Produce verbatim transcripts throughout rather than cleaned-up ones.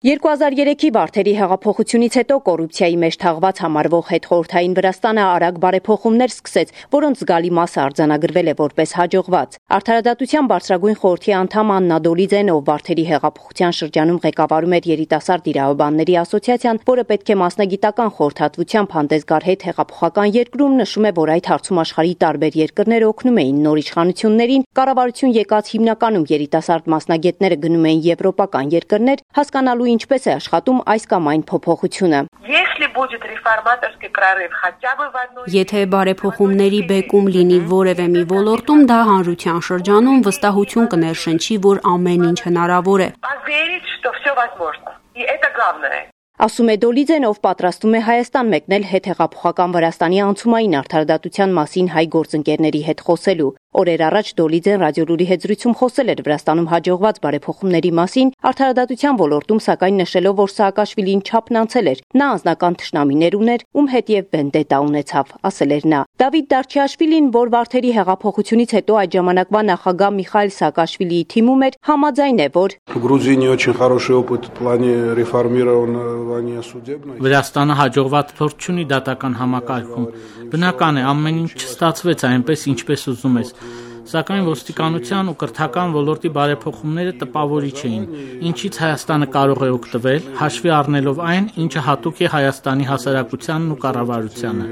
երկու հազար երեքի Վարդերի հեղափոխությունից հետո կոռուպցիայի մեջ թաղված համարվող հետխորհրդային Վրաստանը արագ բարեփոխումներ սկսեց, որոնց զգալի մասը արձանագրվել է որպես հաջողված։ Արդարադատության բարձրագույն խորհրդի անդամ Աննա Դոլիձեն, ով Վարդերի հեղափոխության շրջանում ղեկավարում էր երիտասարդ իրավաբանների ասոցիացիան, որը պետք է մասնագիտական խորհրդատվությամբ հանդես գար հետ հեղափոխական երկրում, նշում է, որ այդ հարցում աշխարհի տարբեր երկրներ օգնում էին նոր իշխանություններին, կառավարություն եկած հիմնականում երիտասարդ մասնագետները գնում էին եվրոպական երկրներ, հասկանալու ինչպես է աշխատում այս կամ այն փոփոխությունը։ Եթե բարեփոխումների բեկում լինի որևէ մի ոլորտում, դա հանրության շրջանում վստահություն կներշնչի, որ ամեն ինչ հնարավոր է։ Ասում է Դոլիձեն, ով պատրաստվում է Հայաստան մեկնել հետհեղափոխական Վրաստանի անցումային արդարադատության մասին հայ գործընկերների հետ խոսելու։ Օրեր առաջ Դոլիձեն ռադիոլուրի հետ զրույցում խոսել էր Վրաստանում հաջողված բարեփոխումների մասին, արդարադատության ոլորտում սակայն նշելով, որ Սաակաշվիլին չափն անցել էր, նա անձնական թշնամիներ ուներ, ում հետ եւ վենդետա ունեցավ, ասել էր նա։ Դավիթ Դարչիաշվիլին, որ Վարդերի հեղափոխությունից հետո այդ ժամանակվա նախագահ Միխայիլ Սաակաշվիլիի թիմում էր, համաձայն է, որ Վրաստանը հաջողված փորձ ունի դատական համակարգում։ Բնական է, ամեն ինչ չստացվեց այնպես, ինչպես ուզում ես, սակայն ոստիկանության ու կրթական ոլորտի բարեփոխումները տպավորիչ էին, ինչից Հայաստանը կարող է օգտվել, հաշվի առնելով այն, ինչը հատուկ է Հայաստանի հասարակությանն ու կառավարությանը։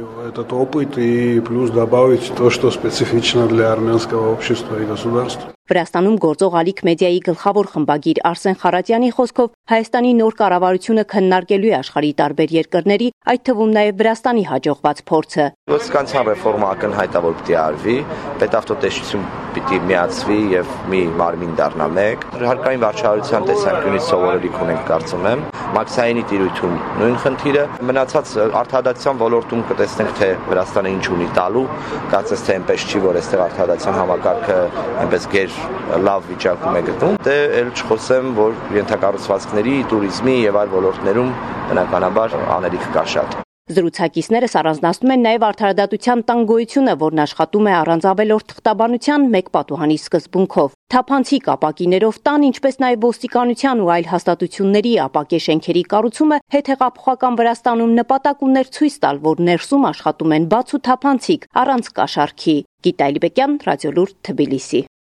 Վրաստանում գործող Ալիք մեդիայի գլխավոր խմբագիր Արսեն Խարատյանի խոսքով Հայաստանի նոր կառավարությունը քննարկելու է աշխարհի տարբեր երկրների, այդ թվում նաև Վրաստանի հաջողված փորձը։ Ոստիկանության ռեֆորմը ակնհայտավոր պիտի արվի, պետավտոտեսչություն պիտի միացվի եւ մի մարմին դառնա մեկ։ Հարկային վարչարության տեսանկյունից սովորելիք ունենք, կարծում եմ։ Մաքսայինի տիրույթում նույն խնդիրը, մնացած արդարադատության ոլորտում կտեսնենք, թե Վրաստանը ինչ ունի տալու, կարծես թե այնպես չի, որ այստեղ արդարադատության համակարգը այնպես գեր լավ վիճակում է գտնում, դե էլ չխոսեմ, որ ենթակառուցվածքների, տուրիզմի եւ այլ ոլորտներում բնականաբար անելիք կա շատ։ Զրուցակիցներս առանձնացնում են նաև արդարադատության տան գոյությունը, որն աշխատում է առանց ավելորդ թղթաբանության մեկ պատուհանի սկզբունքով։ Թափանցիկ ապակիներով տան, ինչպես նաև ոստիկանության ու այլ հաստատությունների ապակե շենքերի կառուցումը հետհեղափոխական Վրաստանում նպատակ ուներ ցույց տալ, որ ներսում աշխատում են բաց ու թափանցիկ, առանց կաշառքի։ Գիտա Այլբեկյան, Ռադիոլուր, Թբիլիսի։